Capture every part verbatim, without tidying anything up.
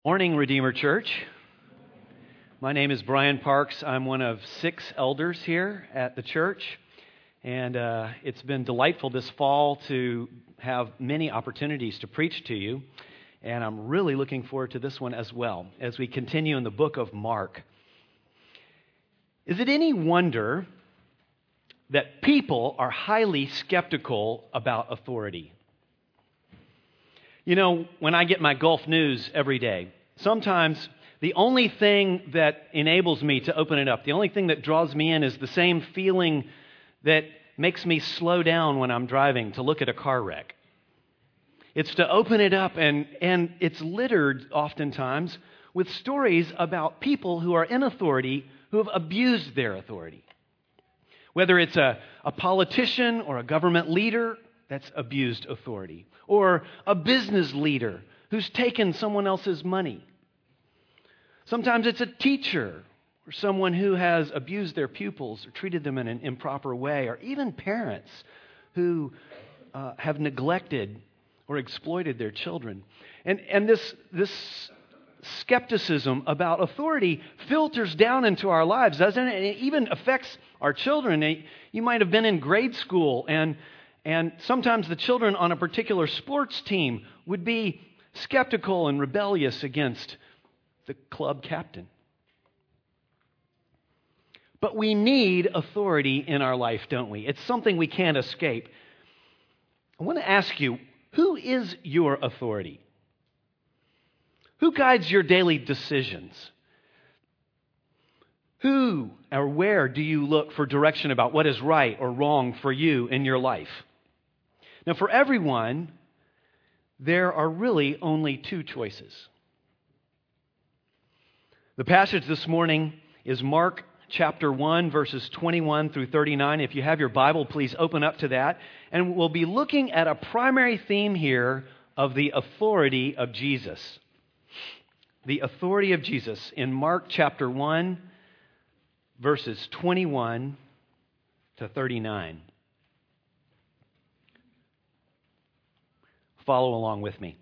Morning, Redeemer Church. My name is Brian Parks. I'm one of six elders here at the church, and uh, it's been delightful this fall to have many opportunities to preach to you, and I'm really looking forward to this one as well as we continue in the book of Mark. Is it any wonder that people are highly skeptical about authority? You know, when I get my Gulf News every day, sometimes the only thing that enables me to open it up, the only thing that draws me in is the same feeling that makes me slow down when I'm driving to look at a car wreck. It's to open it up, and, and it's littered oftentimes with stories about people who are in authority who have abused their authority. Whether it's a, a politician or a government leader that's abused authority, or a business leader who's taken someone else's money. Sometimes it's a teacher or someone who has abused their pupils or treated them in an improper way, or even parents who uh, have neglected or exploited their children. And, and this, this skepticism about authority filters down into our lives, doesn't it? And it even affects our children. You might have been in grade school, and And sometimes the children on a particular sports team would be skeptical and rebellious against the club captain. But we need authority in our life, don't we? It's something we can't escape. I want to ask you, who is your authority? Who guides your daily decisions? Who or where do you look for direction about what is right or wrong for you in your life? Now, for everyone, there are really only two choices. The passage this morning is Mark chapter one, verses twenty-one through thirty-nine. If you have your Bible, please open up to that. And we'll be looking at a primary theme here of the authority of Jesus. The authority of Jesus in Mark chapter one, verses twenty-one to thirty-nine. Follow along with me.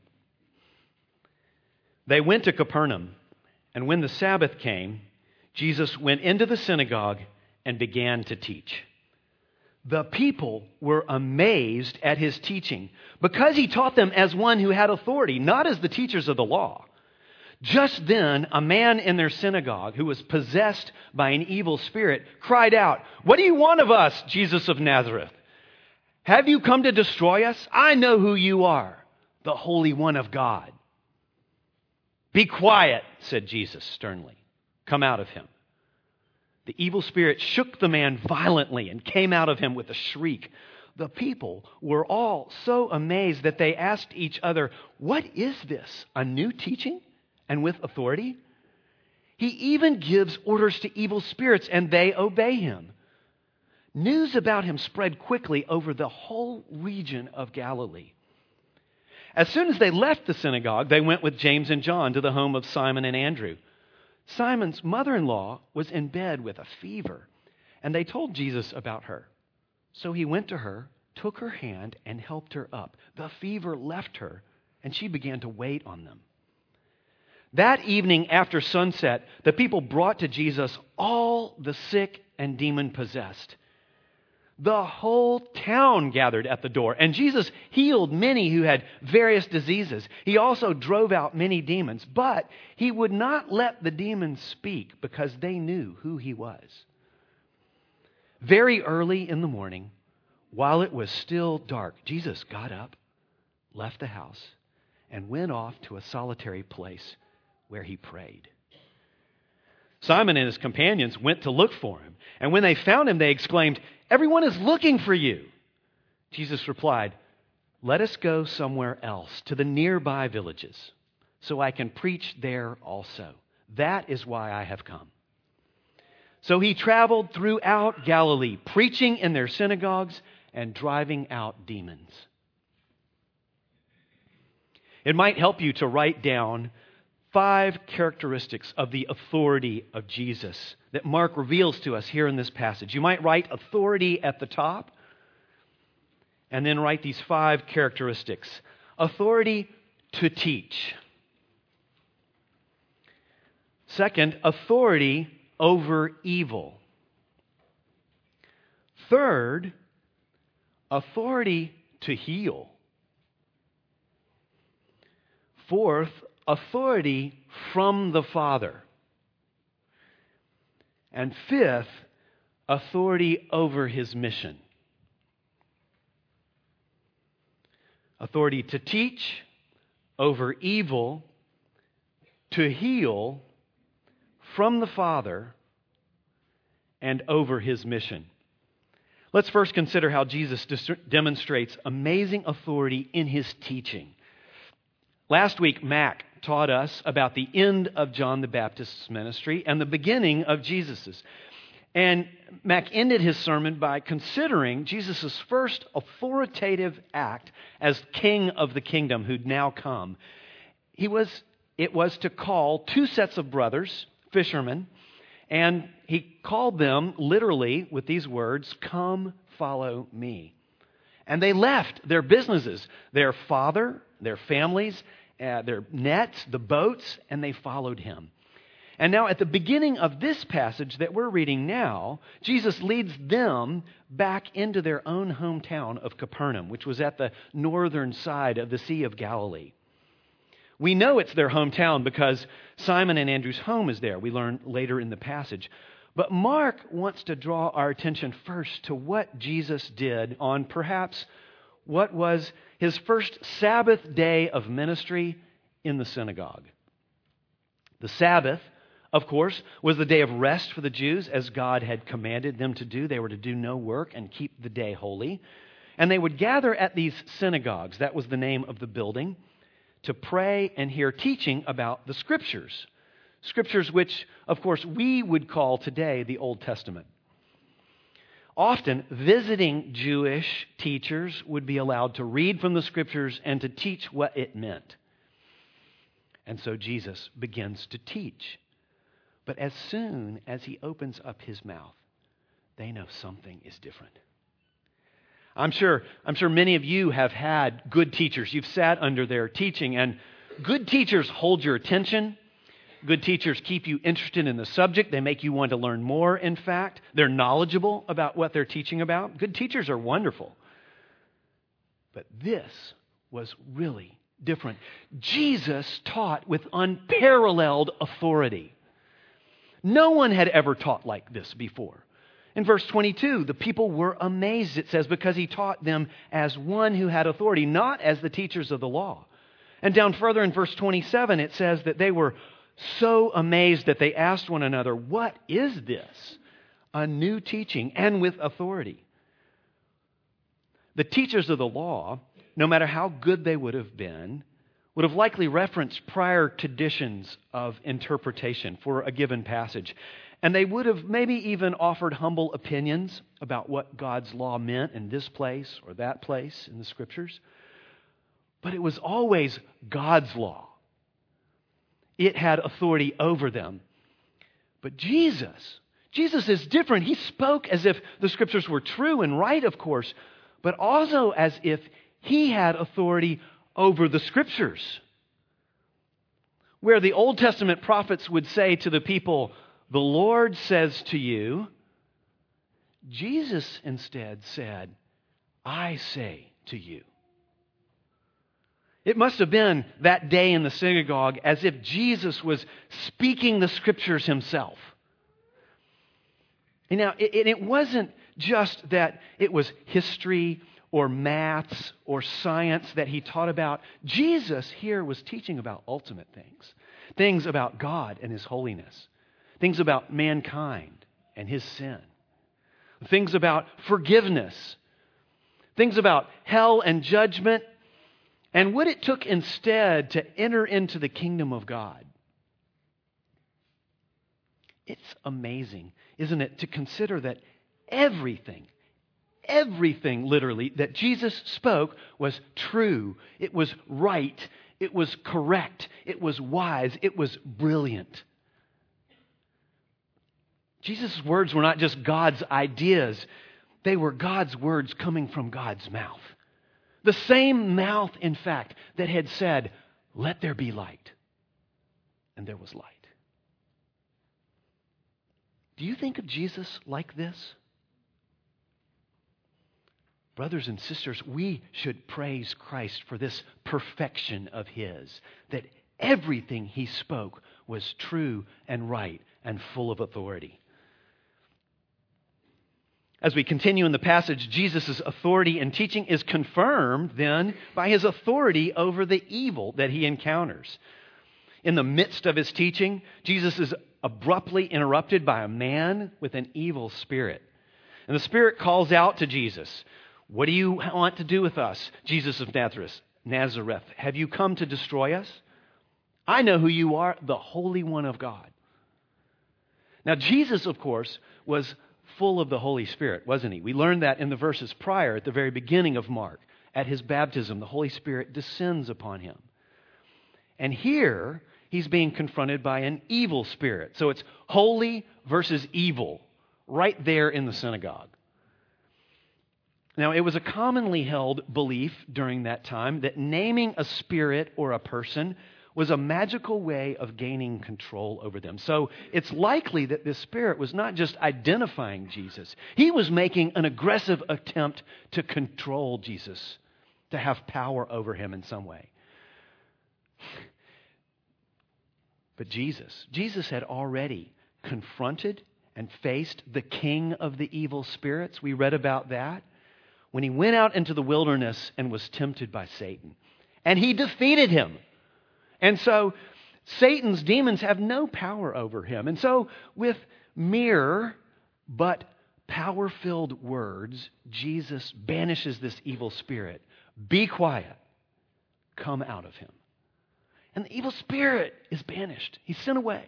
They went to Capernaum, and when the Sabbath came, Jesus went into the synagogue and began to teach. The people were amazed at his teaching, because he taught them as one who had authority, not as the teachers of the law. Just then, a man in their synagogue who was possessed by an evil spirit cried out, "What do you want of us, Jesus of Nazareth? Have you come to destroy us? I know who you are, the Holy One of God." "Be quiet," said Jesus sternly. "Come out of him." The evil spirit shook the man violently and came out of him with a shriek. The people were all so amazed that they asked each other, "What is this? A new teaching and with authority? He even gives orders to evil spirits and they obey him." News about him spread quickly over the whole region of Galilee. As soon as they left the synagogue, they went with James and John to the home of Simon and Andrew. Simon's mother-in-law was in bed with a fever, and they told Jesus about her. So he went to her, took her hand, and helped her up. The fever left her, and she began to wait on them. That evening after sunset, the people brought to Jesus all the sick and demon-possessed. The whole town gathered at the door, and Jesus healed many who had various diseases. He also drove out many demons, but he would not let the demons speak because they knew who he was. Very early in the morning, while it was still dark, Jesus got up, left the house, and went off to a solitary place where he prayed. Simon and his companions went to look for him, and when they found him, they exclaimed, "Everyone is looking for you." Jesus replied, "Let us go somewhere else, to the nearby villages, so I can preach there also. That is why I have come." So he traveled throughout Galilee, preaching in their synagogues and driving out demons. It might help you to write down five characteristics of the authority of Jesus that Mark reveals to us here in this passage. You might write authority at the top, and then write these five characteristics. Authority to teach. Second, authority over evil. Third, authority to heal. Fourth, authority from the Father. And fifth, authority over His mission. Authority to teach, over evil, to heal, from the Father, and over His mission. Let's first consider how Jesus dis- demonstrates amazing authority in His teaching. Last week, Mac taught us about the end of John the Baptist's ministry and the beginning of Jesus's. And Mac ended his sermon by considering Jesus' first authoritative act as king of the kingdom who'd now come. He was, it was to call two sets of brothers, fishermen, and he called them literally with these words, "Come, follow me." And they left their businesses, their father, their families, uh, their nets, the boats, and they followed him. And now at the beginning of this passage that we're reading now, Jesus leads them back into their own hometown of Capernaum, which was at the northern side of the Sea of Galilee. We know it's their hometown because Simon and Andrew's home is there. We learn later in the passage. But Mark wants to draw our attention first to what Jesus did on perhaps what was his first Sabbath day of ministry in the synagogue. The Sabbath, of course, was the day of rest for the Jews, as God had commanded them to do. They were to do no work and keep the day holy. And they would gather at these synagogues, that was the name of the building, to pray and hear teaching about the Scriptures. Scriptures which, of course, we would call today the Old Testament. Often, visiting Jewish teachers would be allowed to read from the Scriptures and to teach what it meant. And so Jesus begins to teach. But as soon as he opens up his mouth, they know something is different. I'm sure, I'm sure many of you have had good teachers. You've sat under their teaching, and good teachers hold your attention. Good teachers keep you interested in the subject. They make you want to learn more, in fact. They're knowledgeable about what they're teaching about. Good teachers are wonderful. But this was really different. Jesus taught with unparalleled authority. No one had ever taught like this before. In verse twenty-two, the people were amazed, it says, because he taught them as one who had authority, not as the teachers of the law. And down further in verse twenty-seven, it says that they were so amazed that they asked one another, "What is this? A new teaching and with authority." The teachers of the law, no matter how good they would have been, would have likely referenced prior traditions of interpretation for a given passage. And they would have maybe even offered humble opinions about what God's law meant in this place or that place in the Scriptures. But it was always God's law. It had authority over them. But Jesus, Jesus is different. He spoke as if the Scriptures were true and right, of course, but also as if he had authority over the Scriptures. Where the Old Testament prophets would say to the people, "The Lord says to you," Jesus instead said, "I say to you." It must have been that day in the synagogue as if Jesus was speaking the Scriptures himself. And now, it, it wasn't just that it was history or maths or science that he taught about. Jesus here was teaching about ultimate things. Things about God and His holiness. Things about mankind and his sin. Things about forgiveness. Things about hell and judgment. And what it took instead to enter into the kingdom of God. It's amazing, isn't it, to consider that everything, everything literally that Jesus spoke was true. It was right. It was correct. It was wise. It was brilliant. Jesus' words were not just God's ideas. They were God's words coming from God's mouth. The same mouth, in fact, that had said, "Let there be light." And there was light. Do you think of Jesus like this? Brothers and sisters, we should praise Christ for this perfection of His, that everything He spoke was true and right and full of authority. As we continue in the passage, Jesus' authority and teaching is confirmed then by His authority over the evil that He encounters. In the midst of His teaching, Jesus is abruptly interrupted by a man with an evil spirit. And the spirit calls out to Jesus, "What do you want to do with us, Jesus of Nazareth? Nazareth, have you come to destroy us? I know who you are, the Holy One of God." Now, Jesus, of course, was full of the Holy Spirit, wasn't He? We learned that in the verses prior, at the very beginning of Mark. At His baptism, the Holy Spirit descends upon Him. And here, He's being confronted by an evil spirit. So it's holy versus evil, right there in the synagogue. Now, it was a commonly held belief during that time that naming a spirit or a person was a magical way of gaining control over them. So it's likely that this spirit was not just identifying Jesus. He was making an aggressive attempt to control Jesus, to have power over Him in some way. But Jesus, Jesus had already confronted and faced the king of the evil spirits. We read about that when He went out into the wilderness and was tempted by Satan. And He defeated him. And so Satan's demons have no power over him. And so with mere but power-filled words, Jesus banishes this evil spirit. Be quiet. Come out of him. And the evil spirit is banished. He's sent away.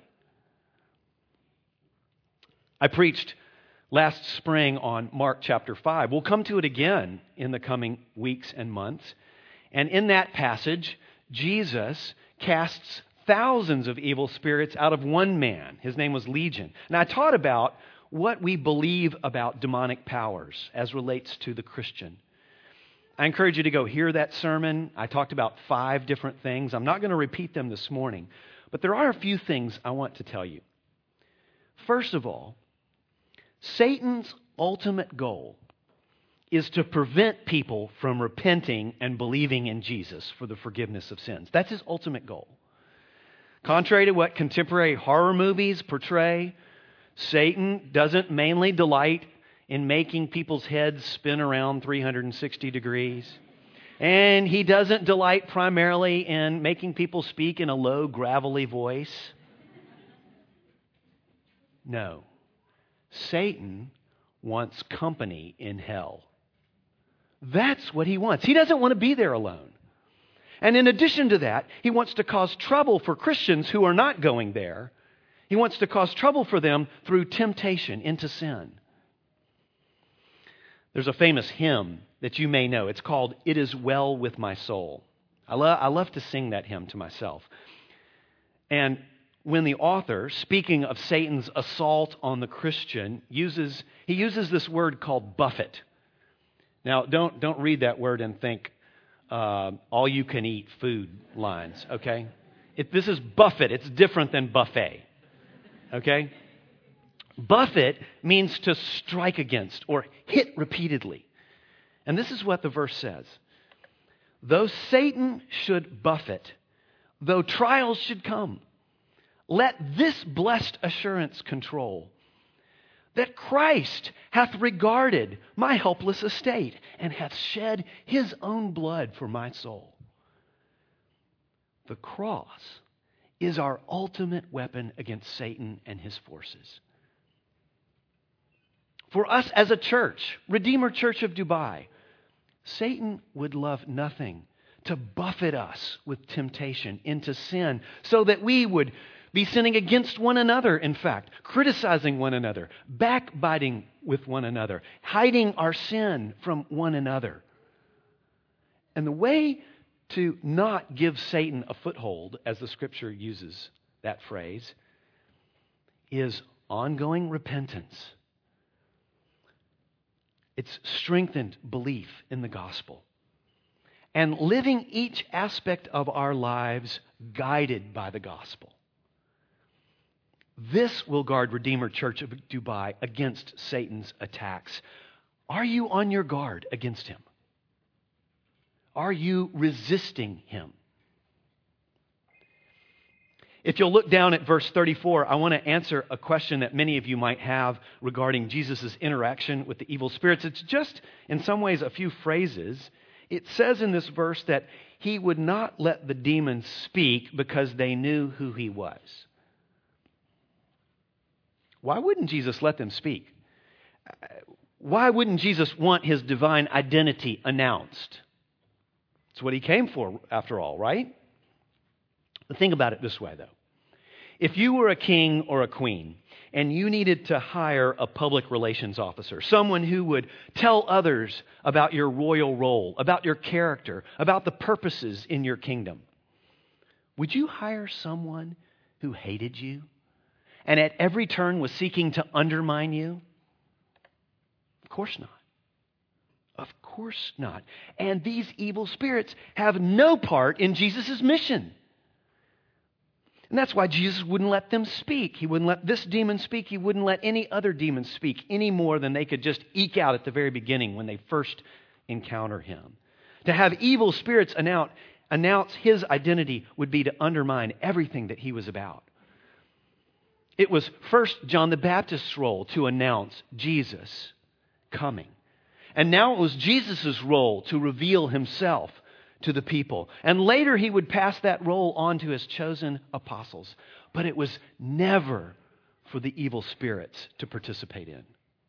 I preached last spring on Mark chapter five. We'll come to it again in the coming weeks and months. And in that passage, Jesus casts thousands of evil spirits out of one man. His name was Legion. And I taught about what we believe about demonic powers as relates to the Christian. I encourage you to go hear that sermon. I talked about five different things. I'm not going to repeat them this morning, but there are a few things I want to tell you. First of all, Satan's ultimate goal is to prevent people from repenting and believing in Jesus for the forgiveness of sins. That's his ultimate goal. Contrary to what contemporary horror movies portray, Satan doesn't mainly delight in making people's heads spin around three hundred sixty degrees. And he doesn't delight primarily in making people speak in a low, gravelly voice. No. Satan wants company in hell. That's what he wants. He doesn't want to be there alone. And in addition to that, he wants to cause trouble for Christians who are not going there. He wants to cause trouble for them through temptation into sin. There's a famous hymn that you may know. It's called "It Is Well With My Soul." I, lo- I love to sing that hymn to myself. And when the author, speaking of Satan's assault on the Christian, uses he uses this word called buffet. Now, don't don't read that word and think uh, all-you-can-eat food lines, okay? It, this is buffet. It's different than buffet, okay? Buffet means to strike against or hit repeatedly. And this is what the verse says. Though Satan should buffet, though trials should come, let this blessed assurance control, that Christ hath regarded my helpless estate and hath shed his own blood for my soul. The cross is our ultimate weapon against Satan and his forces. For us as a church, Redeemer Church of Dubai, Satan would love nothing to buffet us with temptation into sin so that we would be sinning against one another, in fact, criticizing one another, backbiting with one another, hiding our sin from one another. And the way to not give Satan a foothold, as the Scripture uses that phrase, is ongoing repentance. It's strengthened belief in the gospel. And living each aspect of our lives guided by the gospel. This will guard Redeemer Church of Dubai against Satan's attacks. Are you on your guard against him? Are you resisting him? If you'll look down at verse thirty-four, I want to answer a question that many of you might have regarding Jesus' interaction with the evil spirits. It's just, in some ways, a few phrases. It says in this verse that he would not let the demons speak because they knew who he was. Why wouldn't Jesus let them speak? Why wouldn't Jesus want his divine identity announced? It's what he came for, after all, right? But think about it this way, though. If you were a king or a queen and you needed to hire a public relations officer, someone who would tell others about your royal role, about your character, about the purposes in your kingdom, would you hire someone who hated you and at every turn was seeking to undermine you? Of course not. Of course not. And these evil spirits have no part in Jesus' mission. And that's why Jesus wouldn't let them speak. He wouldn't let this demon speak. He wouldn't let any other demon speak any more than they could just eke out at the very beginning when they first encounter him. To have evil spirits announce, announce his identity would be to undermine everything that he was about. It was first John the Baptist's role to announce Jesus coming. And now it was Jesus' role to reveal himself to the people. And later he would pass that role on to his chosen apostles. But it was never for the evil spirits to participate in.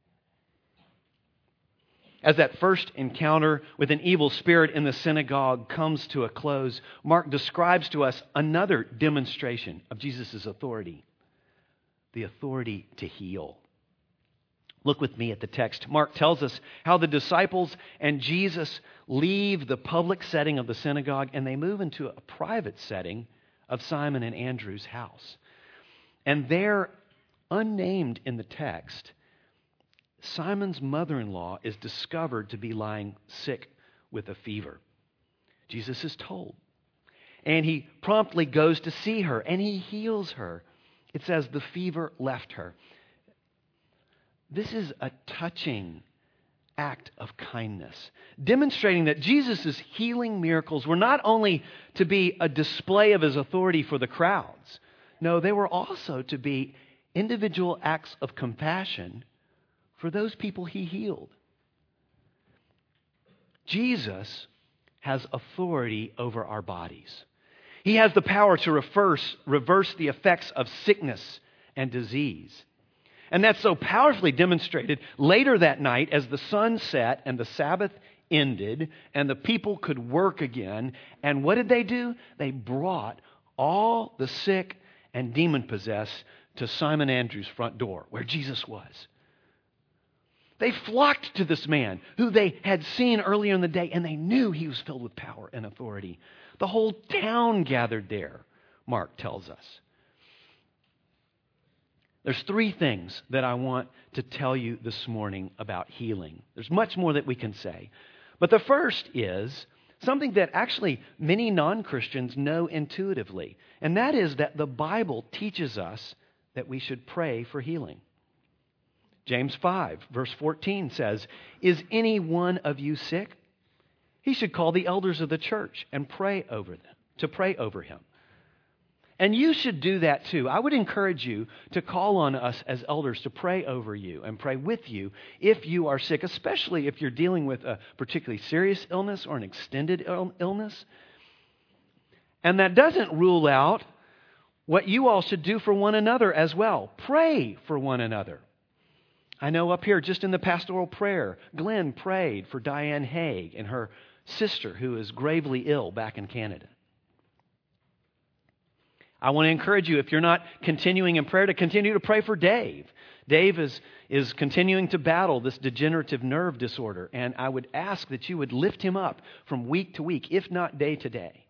As that first encounter with an evil spirit in the synagogue comes to a close, Mark describes to us another demonstration of Jesus' authority. The authority to heal. Look with me at the text. Mark tells us how the disciples and Jesus leave the public setting of the synagogue and they move into a private setting of Simon and Andrew's house. And there, unnamed in the text, Simon's mother-in-law is discovered to be lying sick with a fever. Jesus is told. And he promptly goes to see her and he heals her. It says the fever left her. This is a touching act of kindness, demonstrating that Jesus' healing miracles were not only to be a display of his authority for the crowds. No, they were also to be individual acts of compassion for those people he healed. Jesus has authority over our bodies. He has the power to reverse, reverse the effects of sickness and disease. And that's so powerfully demonstrated later that night as the sun set and the Sabbath ended and the people could work again. And what did they do? They brought all the sick and demon-possessed to Simon Andrew's front door where Jesus was. They flocked to this man who they had seen earlier in the day and they knew he was filled with power and authority. The whole town gathered there, Mark tells us. There's three things that I want to tell you this morning about healing. There's much more that we can say. But the first is something that actually many non-Christians know intuitively. And that is that the Bible teaches us that we should pray for healing. James five, verse fourteen says, "Is any one of you sick? He should call the elders of the church and pray over them, to pray over him." And you should do that too. I would encourage you to call on us as elders to pray over you and pray with you if you are sick, especially if you're dealing with a particularly serious illness or an extended Ill- illness. And that doesn't rule out what you all should do for one another as well. Pray for one another. I know up here, just in the pastoral prayer, Glenn prayed for Diane Haig and her sister who is gravely ill back in Canada. I want to encourage you, if you're not continuing in prayer, to continue to pray for Dave. Dave is, is continuing to battle this degenerative nerve disorder, and I would ask that you would lift him up from week to week, if not day to day.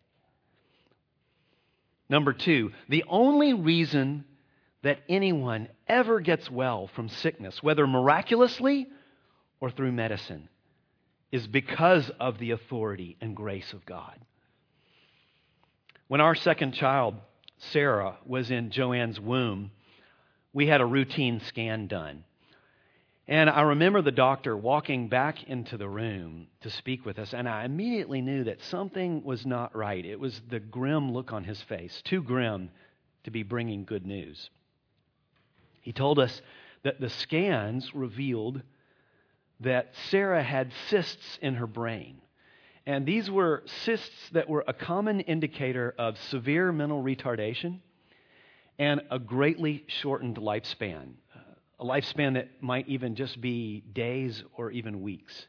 Number two, the only reason that anyone ever gets well from sickness, whether miraculously or through medicine, is because of the authority and grace of God. When our second child, Sarah, was in Joanne's womb, we had a routine scan done. And I remember the doctor walking back into the room to speak with us, and I immediately knew that something was not right. It was the grim look on his face, too grim to be bringing good news. He told us that the scans revealed that Sarah had cysts in her brain. And these were cysts that were a common indicator of severe mental retardation and a greatly shortened lifespan. A lifespan that might even just be days or even weeks.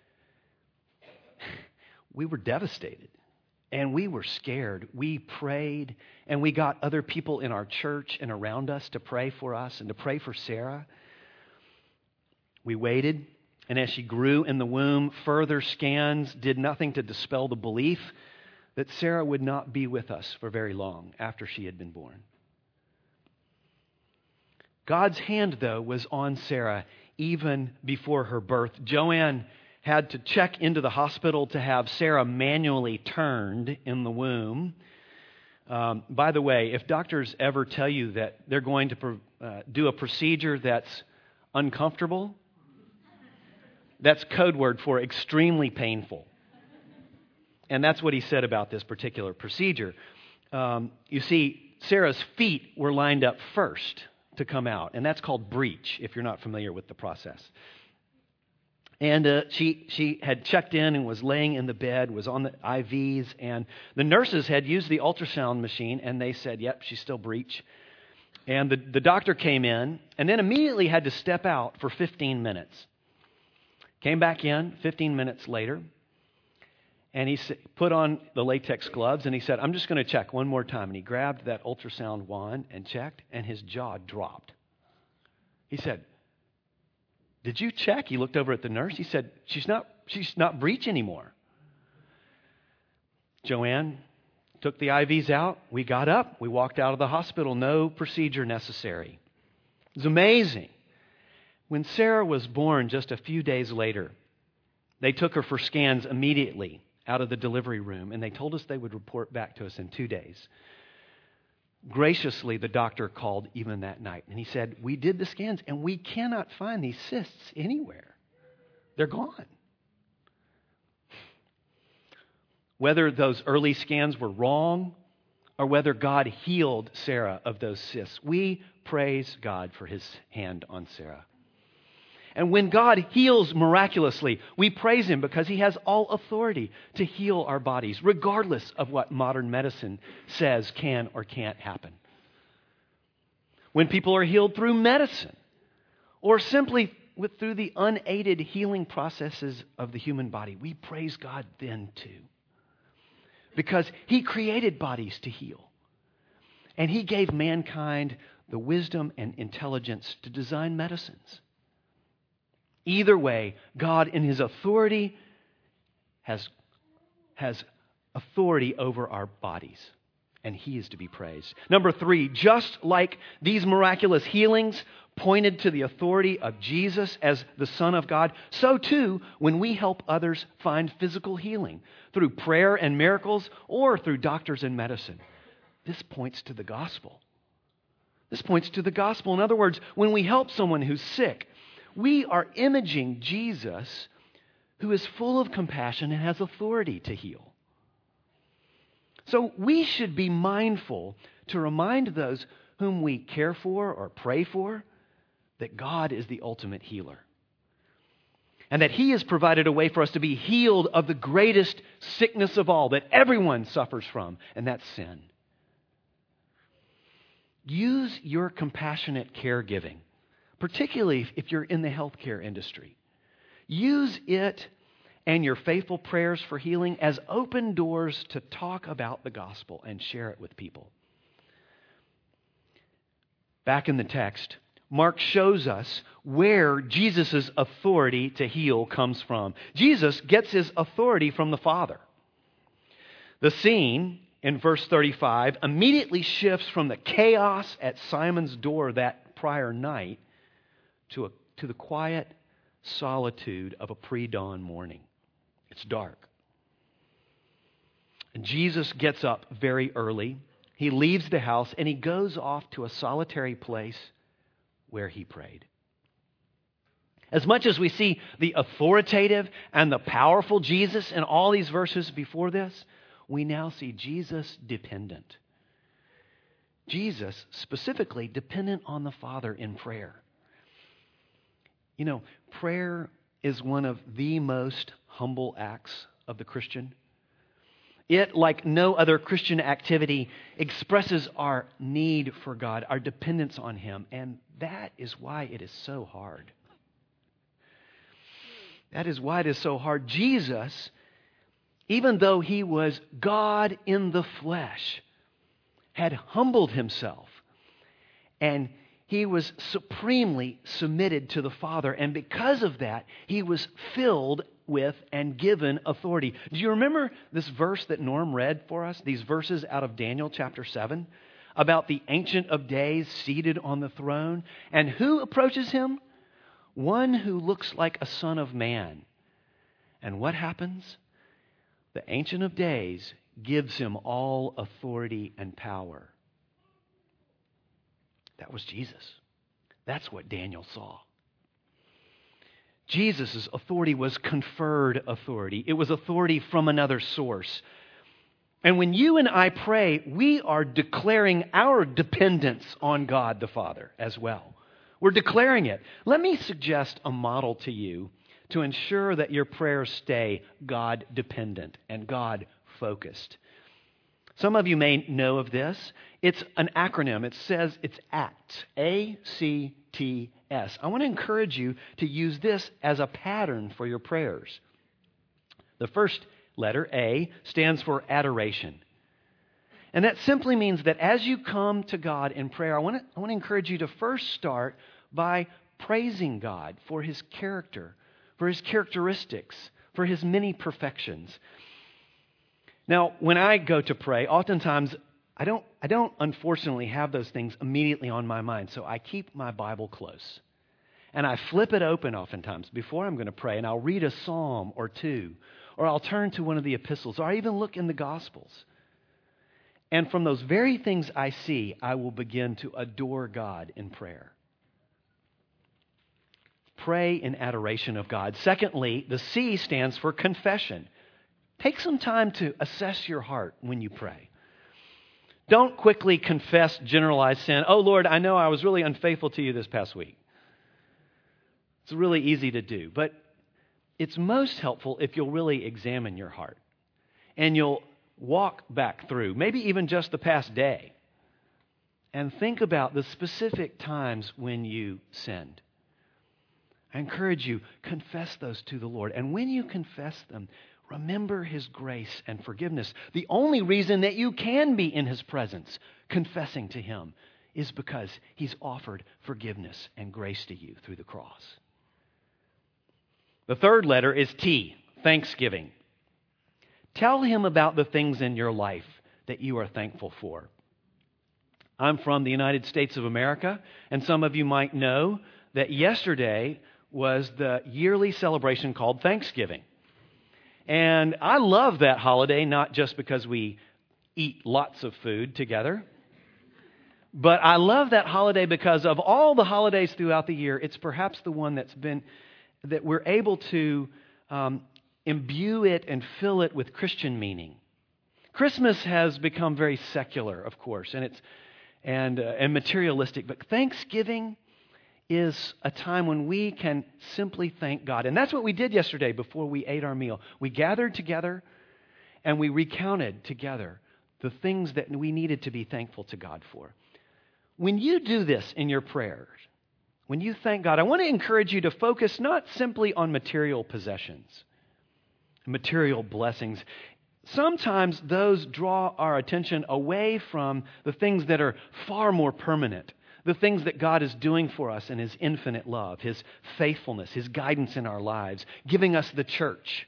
We were devastated and we were scared. We prayed and we got other people in our church and around us to pray for us and to pray for Sarah. We waited, and as she grew in the womb, further scans did nothing to dispel the belief that Sarah would not be with us for very long after she had been born. God's hand, though, was on Sarah even before her birth. Joanne had to check into the hospital to have Sarah manually turned in the womb. Um, by the way, if doctors ever tell you that they're going to uh, do a procedure that's uncomfortable, that's code word for extremely painful. And that's what he said about this particular procedure. Um, you see, Sarah's feet were lined up first to come out, and that's called breech, if you're not familiar with the process. And uh, she she had checked in and was laying in the bed, was on the I Vs, and the nurses had used the ultrasound machine, and they said, yep, she's still breech. And the, the doctor came in, and then immediately had to step out for fifteen minutes. Came back in fifteen minutes later, and he put on the latex gloves, and he said, I'm just going to check one more time. And he grabbed that ultrasound wand and checked, and his jaw dropped. He said, did you check? He looked over at the nurse. He said, she's not, she's not breech anymore. Joanne took the I Vs out. We got up. We walked out of the hospital. No procedure necessary. It was amazing. When Sarah was born just a few days later, they took her for scans immediately out of the delivery room, and they told us they would report back to us in two days. Graciously, the doctor called even that night, and he said, we did the scans, and we cannot find these cysts anywhere. They're gone. Whether those early scans were wrong or whether God healed Sarah of those cysts, we praise God for his hand on Sarah. And when God heals miraculously, we praise him because he has all authority to heal our bodies, regardless of what modern medicine says can or can't happen. When people are healed through medicine, or simply with, through the unaided healing processes of the human body, we praise God then too. Because he created bodies to heal. And he gave mankind the wisdom and intelligence to design medicines. Either way, God in his authority has, has authority over our bodies. And he is to be praised. Number three, just like these miraculous healings pointed to the authority of Jesus as the Son of God, so too when we help others find physical healing through prayer and miracles or through doctors and medicine. This points to the gospel. This points to the gospel. In other words, when we help someone who's sick, we are imaging Jesus, who is full of compassion and has authority to heal. So we should be mindful to remind those whom we care for or pray for that God is the ultimate healer. And that he has provided a way for us to be healed of the greatest sickness of all that everyone suffers from, and that's sin. Use your compassionate caregiving, particularly if you're in the healthcare industry. Use it and your faithful prayers for healing as open doors to talk about the gospel and share it with people. Back in the text, Mark shows us where Jesus' authority to heal comes from. Jesus gets his authority from the Father. The scene in verse thirty-five immediately shifts from the chaos at Simon's door that prior night to, a, to the quiet solitude of a pre-dawn morning. It's dark. And Jesus gets up very early. He leaves the house and he goes off to a solitary place where he prayed. As much as we see the authoritative and the powerful Jesus in all these verses before this, we now see Jesus dependent. Jesus specifically dependent on the Father in prayer. You know, prayer is one of the most humble acts of the Christian. It, like no other Christian activity, expresses our need for God, our dependence on Him, and that is why it is so hard. That is why it is so hard. Jesus, even though He was God in the flesh, had humbled Himself, and He was supremely submitted to the Father, and because of that, He was filled with and given authority. Do you remember this verse that Norm read for us? These verses out of Daniel chapter seven about the Ancient of Days seated on the throne. And who approaches Him? One who looks like a son of man. And what happens? The Ancient of Days gives Him all authority and power. That was Jesus. That's what Daniel saw. Jesus' authority was conferred authority. It was authority from another source. And when you and I pray, we are declaring our dependence on God the Father as well. We're declaring it. Let me suggest a model to you to ensure that your prayers stay God-dependent and God-focused. Some of you may know of this. It's an acronym. It says it's ACT, A C T S. I want to encourage you to use this as a pattern for your prayers. The first letter, A, stands for adoration. And that simply means that as you come to God in prayer, I want to, I want to encourage you to first start by praising God for His character, for His characteristics, for His many perfections. Now, when I go to pray, oftentimes I don't, I don't unfortunately have those things immediately on my mind, so I keep my Bible close. And I flip it open oftentimes before I'm going to pray, and I'll read a psalm or two, or I'll turn to one of the epistles, or I even look in the Gospels. And from those very things I see, I will begin to adore God in prayer. Pray in adoration of God. Secondly, the C stands for confession. Take some time to assess your heart when you pray. Don't quickly confess generalized sin. Oh, Lord, I know I was really unfaithful to you this past week. It's really easy to do, but it's most helpful if you'll really examine your heart and you'll walk back through, maybe even just the past day, and think about the specific times when you sinned. I encourage you, confess those to the Lord. And when you confess them, remember His grace and forgiveness. The only reason that you can be in His presence, confessing to Him, is because He's offered forgiveness and grace to you through the cross. The third letter is T, thanksgiving. Tell Him about the things in your life that you are thankful for. I'm from the United States of America, and some of you might know that yesterday was the yearly celebration called Thanksgiving. And I love that holiday, not just because we eat lots of food together, but I love that holiday because of all the holidays throughout the year, it's perhaps the one that's been, that we're able to um, imbue it and fill it with Christian meaning. Christmas has become very secular, of course, and it's and uh, and materialistic, but Thanksgiving is a time when we can simply thank God. And that's what we did yesterday before we ate our meal. We gathered together and we recounted together the things that we needed to be thankful to God for. When you do this in your prayers, when you thank God, I want to encourage you to focus not simply on material possessions, material blessings. Sometimes those draw our attention away from the things that are far more permanent. The things that God is doing for us in His infinite love, His faithfulness, His guidance in our lives, giving us the church.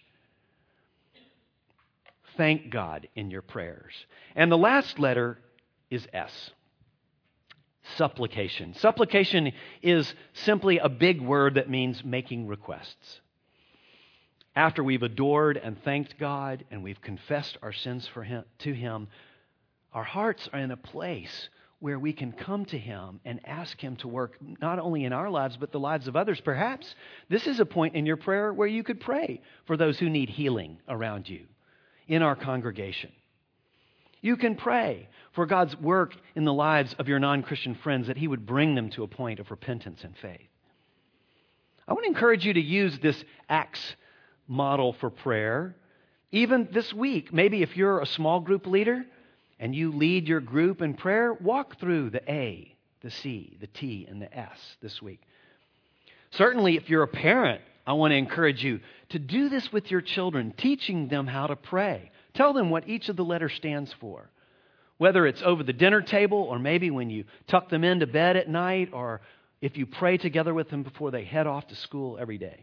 Thank God in your prayers. And the last letter is S. Supplication. Supplication is simply a big word that means making requests. After we've adored and thanked God and we've confessed our sins for him, to Him, our hearts are in a place where we can come to Him and ask Him to work not only in our lives, but the lives of others. Perhaps this is a point in your prayer where you could pray for those who need healing around you in our congregation. You can pray for God's work in the lives of your non-Christian friends, that He would bring them to a point of repentance and faith. I want to encourage you to use this Acts model for prayer, even this week. Maybe if you're a small group leader and you lead your group in prayer, walk through the A, the C, the T, and the S this week. Certainly, if you're a parent, I want to encourage you to do this with your children, teaching them how to pray. Tell them what each of the letters stands for. Whether it's over the dinner table, or maybe when you tuck them into bed at night, or if you pray together with them before they head off to school every day.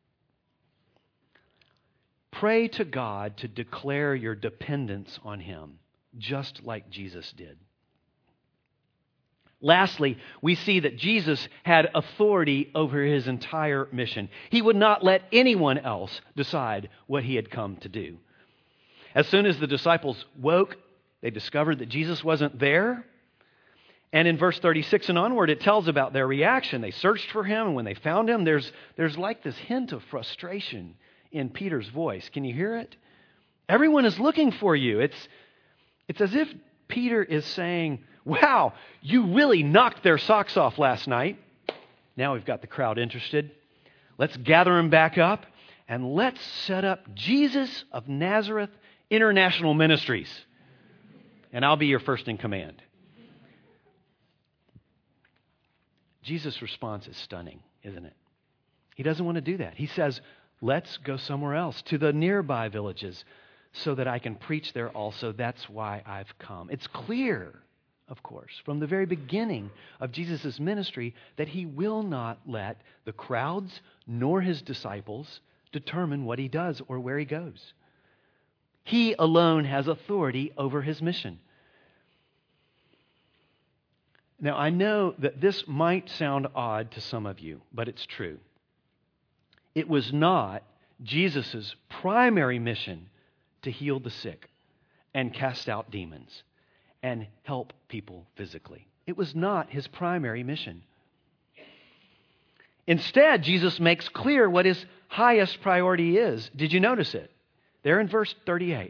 Pray to God to declare your dependence on Him, just like Jesus did. Lastly, we see that Jesus had authority over His entire mission. He would not let anyone else decide what He had come to do. As soon as the disciples woke, they discovered that Jesus wasn't there. And in verse thirty-six and onward, it tells about their reaction. They searched for Him, and when they found Him, there's, there's like this hint of frustration in Peter's voice. Can you hear it? Everyone is looking for you. It's, it's as if Peter is saying, wow, you really knocked their socks off last night. Now we've got the crowd interested. Let's gather them back up, and let's set up Jesus of Nazareth International Ministries. And I'll be your first in command. Jesus' response is stunning, isn't it? He doesn't want to do that. He says, let's go somewhere else, to the nearby villages, so that I can preach there also. That's why I've come. It's clear, of course, from the very beginning of Jesus' ministry that He will not let the crowds nor His disciples determine what He does or where He goes. He alone has authority over His mission. Now, I know that this might sound odd to some of you, but it's true. It was not Jesus' primary mission to heal the sick and cast out demons and help people physically. It was not His primary mission. Instead, Jesus makes clear what His highest priority is. Did you notice it? There in verse thirty-eight.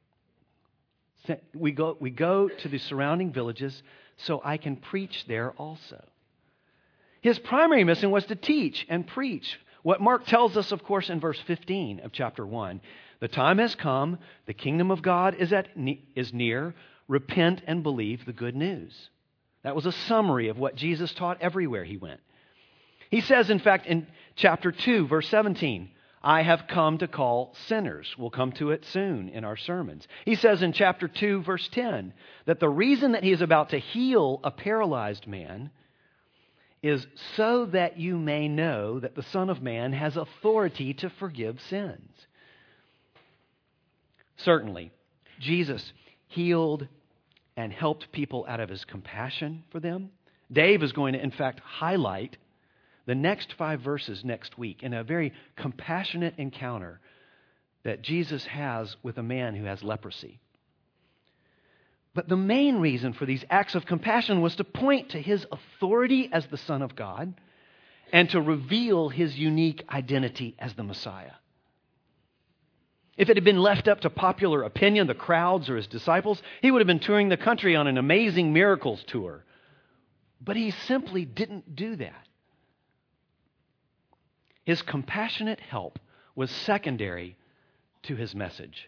We go, we go to the surrounding villages so I can preach there also. His primary mission was to teach and preach. What Mark tells us, of course, in verse fifteen of chapter one. The time has come, the kingdom of God is, at, is near, repent and believe the good news. That was a summary of what Jesus taught everywhere He went. He says, in fact, in chapter two, verse seventeen, I have come to call sinners. We'll come to it soon in our sermons. He says in chapter two, verse ten, that the reason that He is about to heal a paralyzed man is so that you may know that the Son of Man has authority to forgive sins. Certainly, Jesus healed and helped people out of His compassion for them. Dave is going to, in fact, highlight the next five verses next week in a very compassionate encounter that Jesus has with a man who has leprosy. But the main reason for these acts of compassion was to point to His authority as the Son of God and to reveal His unique identity as the Messiah. If it had been left up to popular opinion, the crowds or His disciples, He would have been touring the country on an amazing miracles tour. But He simply didn't do that. His compassionate help was secondary to His message.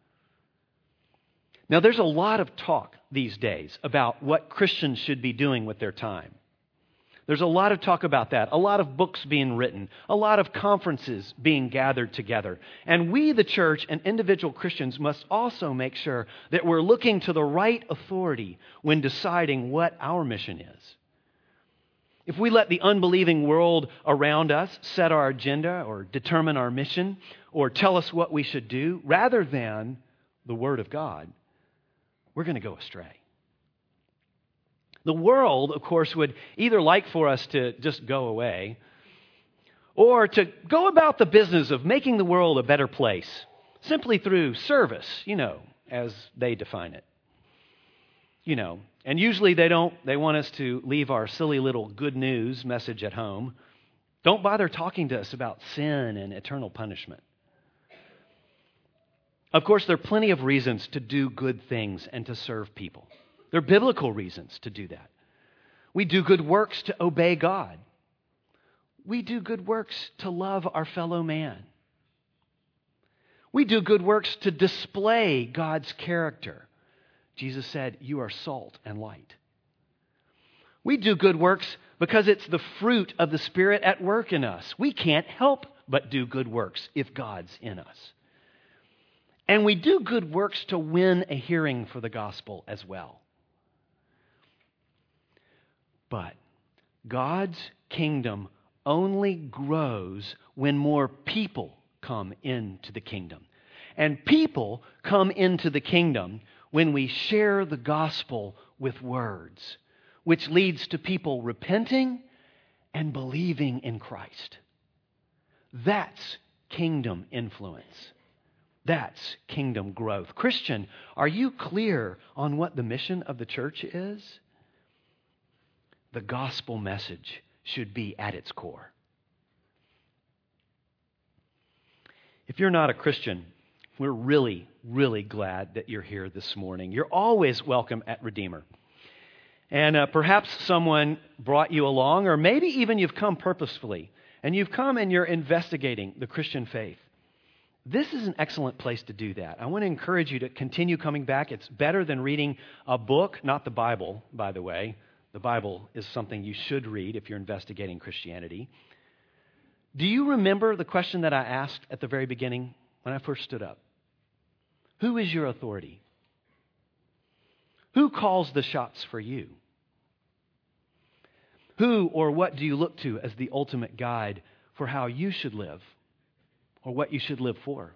Now, there's a lot of talk these days about what Christians should be doing with their time. There's a lot of talk about that, a lot of books being written, a lot of conferences being gathered together. And we, the church and individual Christians, must also make sure that we're looking to the right authority when deciding what our mission is. If we let the unbelieving world around us set our agenda or determine our mission or tell us what we should do rather than the Word of God, we're going to go astray. The world, of course, would either like for us to just go away or to go about the business of making the world a better place simply through service, you know, as they define it. you know, and usually they don't, they want us to leave our silly little good news message at home. Don't bother talking to us about sin and eternal punishment. Of course, there are plenty of reasons to do good things and to serve people. There are biblical reasons to do that. We do good works to obey God. We do good works to love our fellow man. We do good works to display God's character. Jesus said, "You are salt and light." We do good works because it's the fruit of the Spirit at work in us. We can't help but do good works if God's in us. And we do good works to win a hearing for the gospel as well. But God's kingdom only grows when more people come into the kingdom. And people come into the kingdom when we share the gospel with words, which leads to people repenting and believing in Christ. That's kingdom influence. That's kingdom growth. Christian, are you clear on what the mission of the church is? The gospel message should be at its core. If you're not a Christian, we're really, really glad that you're here this morning. You're always welcome at Redeemer. And uh, perhaps someone brought you along, or maybe even you've come purposefully, and you've come and you're investigating the Christian faith. This is an excellent place to do that. I want to encourage you to continue coming back. It's better than reading a book, not the Bible, by the way. The Bible is something you should read if you're investigating Christianity. Do you remember the question that I asked at the very beginning when I first stood up? Who is your authority? Who calls the shots for you? Who or what do you look to as the ultimate guide for how you should live or what you should live for?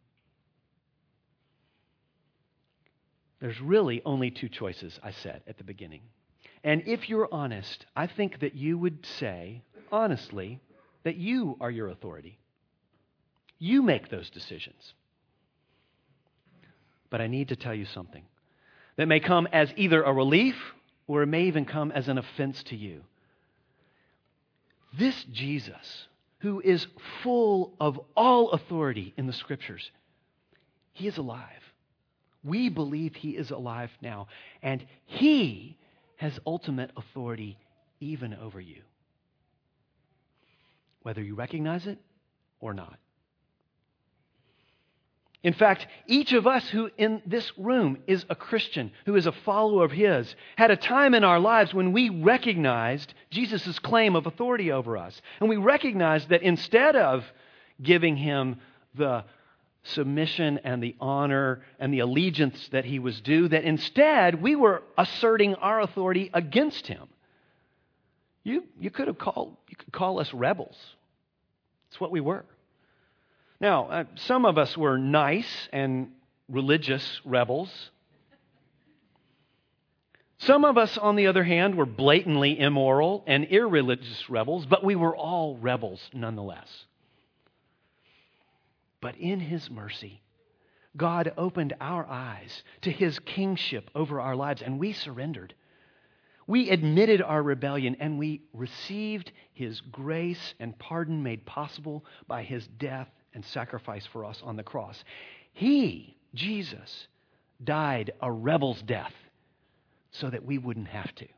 There's really only two choices, I said at the beginning. And if you're honest, I think that you would say, honestly, that you are your authority. You make those decisions. But I need to tell you something that may come as either a relief or it may even come as an offense to you. This Jesus, who is full of all authority in the Scriptures, He is alive. We believe He is alive now, and He has ultimate authority even over you, whether you recognize it or not. In fact, each of us who in this room is a Christian, who is a follower of His, had a time in our lives when we recognized Jesus' claim of authority over us. And we recognized that instead of giving Him the submission and the honor and the allegiance that He was due, that instead we were asserting our authority against Him. You, you could have called, you could call us rebels. It's what we were. Now, uh, some of us were nice and religious rebels. Some of us, on the other hand, were blatantly immoral and irreligious rebels, but we were all rebels nonetheless. But in His mercy, God opened our eyes to His kingship over our lives, and we surrendered. We admitted our rebellion, and we received His grace and pardon made possible by His death and sacrifice for us on the cross. He, Jesus, died a rebel's death so that we wouldn't have to.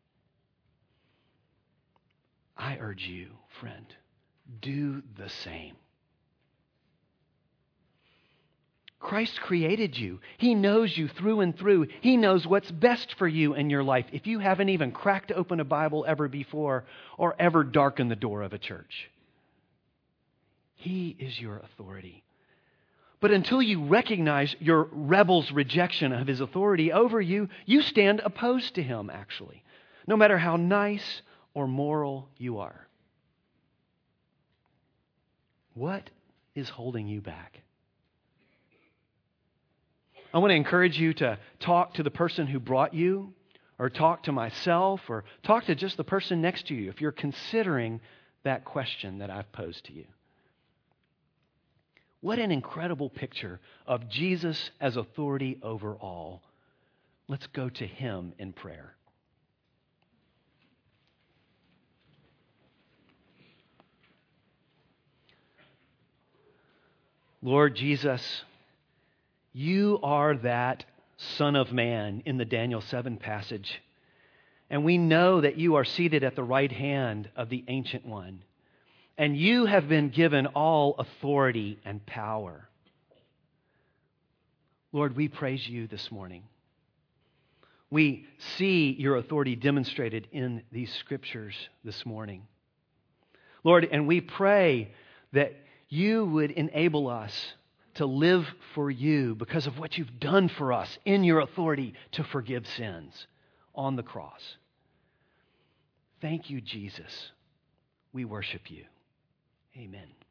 I urge you, friend, do the same. Christ created you. He knows you through and through. He knows what's best for you in your life. If you haven't even cracked open a Bible ever before or ever darkened the door of a church, He is your authority. But until you recognize your rebel's rejection of His authority over you, you stand opposed to Him, actually, no matter how nice or moral you are. What is holding you back? I want to encourage you to talk to the person who brought you, or talk to myself, or talk to just the person next to you if you're considering that question that I've posed to you. What an incredible picture of Jesus as authority over all Let's go to him in prayer. Lord Jesus, you are that Son of Man in the Daniel seven passage. And we know that you are seated at the right hand of the Ancient One. And you have been given all authority and power. Lord, we praise you this morning. We see your authority demonstrated in these scriptures this morning. Lord, and we pray that you would enable us to live for you because of what you've done for us in your authority to forgive sins on the cross. Thank you, Jesus. We worship you. Amen.